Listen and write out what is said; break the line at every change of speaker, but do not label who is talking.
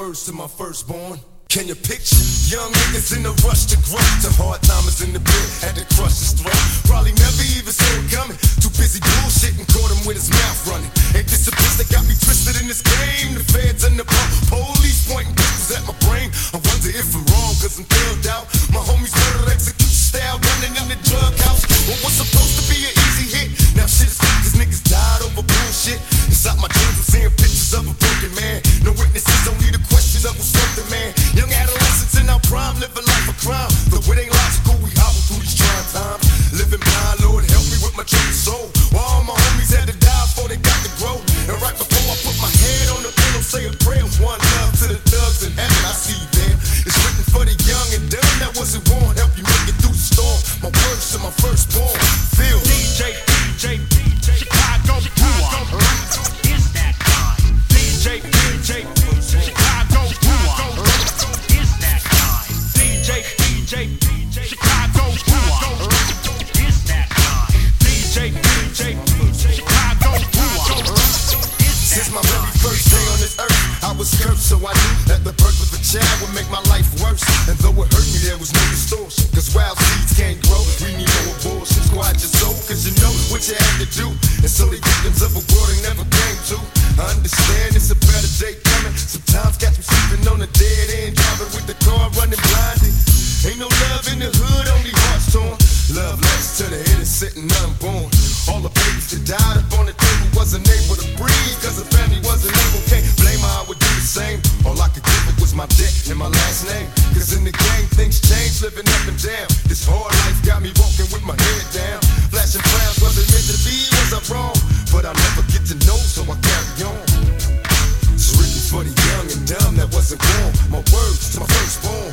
words to my firstborn. Can you picture young niggas in a rush to grow? To hard timers in the bed, had to crush his throat. Probably never even saw it coming. Too busy bullshitting, caught him with his mouth running. Ain't this a bitch that got me twisted in this game? The feds and the police pointing pistols at my brain. I wonder if I'm wrong, cause I'm thugged out. My homies murder execution style, running in the drug house. What was supposed to be an easy hit, now shit is fake, cause niggas died over bullshit. Inside my dreams I'm seeing pictures of a broken man. No witnesses, only the questions of who's something, man. Young adolescents in our prime, live a life of crime. Though it ain't logical, we hobble through these trying times. Living blind, Lord help me with my troubled soul. While all my homies had to die before they got to grow. And right before I put my head on the pillow, say a prayer. One love to the thugs in heaven, I see you there. It's written for the young and dumb that wasn't born. Help you make it through the storm. My words to my firstborn. Feel DJ, Chicago,
Is that guy?
DJ, Chicago,
Is that guy?
DJ, Chicago,
Is that guy?
DJ, Chicago, Since my very first day on this earth, I was cursed, so I knew that the birth of a child would make my life worse. And though it hurt me, there was no distortion. Cause wild seeds can't grow, we need no abortions. Quiet your soul, cause you know what you had to do. And so they victims of a world they never came to. I understand it's a better day coming. Sometimes catch me sleeping on a dead end, driving with the car running blinded. Ain't no love in the hood, only hearts torn. Love lost to the innocent and unborn. All the babies that died up on the table wasn't able to breathe, cause the family wasn't able. Can't blame her, I would do the same. All I could give it was my debt and my last name. Cause in the game things change, living up and down. This hard life got me walking with my head down. Flashing frowns, was it meant to be, was I wrong? But I'll never get to know, so I carry on. It's written for the young and dumb that wasn't born. My words to my firstborn.